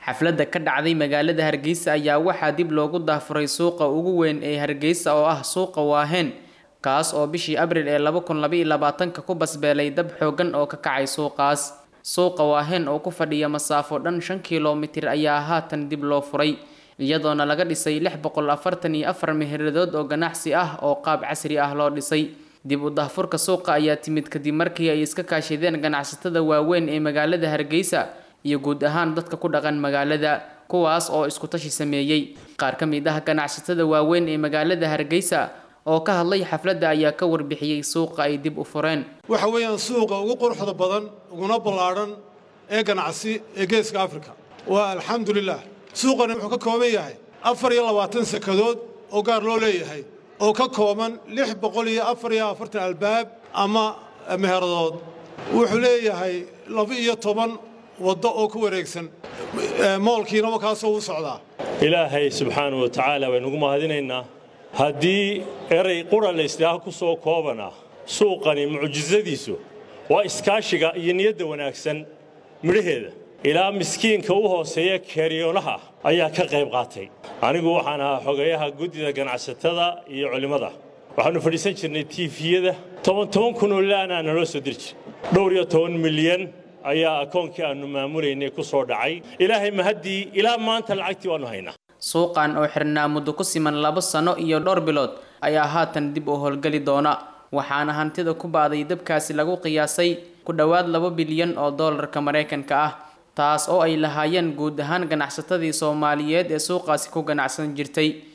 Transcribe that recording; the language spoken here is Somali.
xafladda ka dhacday magaalada Hargeysa ayaa waxaa dib loogu daafuray suuqa ugu weyn ee Hargeysa oo ah suuqa Waaheen kaas oo bishii Abriil ee 2022 ku basbeelay dab xoogan oo ka kacay suuqaas. Suuqa Waaheen oo ku fadhiya masaafo dhan 5 kiiloomitir ayaa haatan dib loo furay iyadoona laga dhisay 644 meheradood oo ganacsi ah oo qaab casri ah loo dhisay. dib u daafurka suuqa ayaa timid kadib markii ay iska kaashadeen ganacsatada waaweyn ee magaalada Hargeysa iyo guud ahaan dadka ku dhaqan magaalada kuwaas oo isku tashi sameeyay. qaar ka mid ah ganacsatada waaweyn ee magaalada Hargeysa oo ka hadlay xafladda ayaa ka warbixiyay suuqa ay dib u fureen. waxa weeyaan suuqa ugu quruxda badan uguna ballaaran ee ganacsi ee Geeska Afrika. waa alxamdulillah suuqani wuxuu ka kooban yahay 24 sakadood oo gaar loo leeyahay oo ka kooban 644 albaab ama meheradood. wuxuu leeyahay 12 wado oo ku wareegsan moolkiina wakaas oo u socda. ilaahay subxaanahu wa ta'aala way nagu mahadinaynaa haddii eray qura la islaaha ku soo koobana suuqani mucjizadiisu waa iskaashiga iyo niyadda wanaagsan midhaheeda ilaa miskiinka u hooseeya kaariyoonaha ayaa ka qayb qaatay. anigu waxaan ahaa xogayaha guddida ganacsatada iyo culimada waxaanu fadhiisan jirnay TV-yada 10 kun oo laana naloo soo dirjay 12 milyan ayaa akoonkii aanu maamulaynay ku soo dhacay. ilaahay mahadii ilaa maanta lacagtii waanu haynaa. suuqan oo xirnaa muddo ku siman 2 sano iyo dhowr bilood ayaa haatan dib u howlgali doona waxaana hantida ku baaday dabkaasi lagu qiyaasay ku dhawaad 2 bilyan oo dollarka Mareykanka ah taas oo ay lahaayeen guud ahaan ganacsatadii Soomaaliyeed ee suuqaasi ku ganacsan jirtay.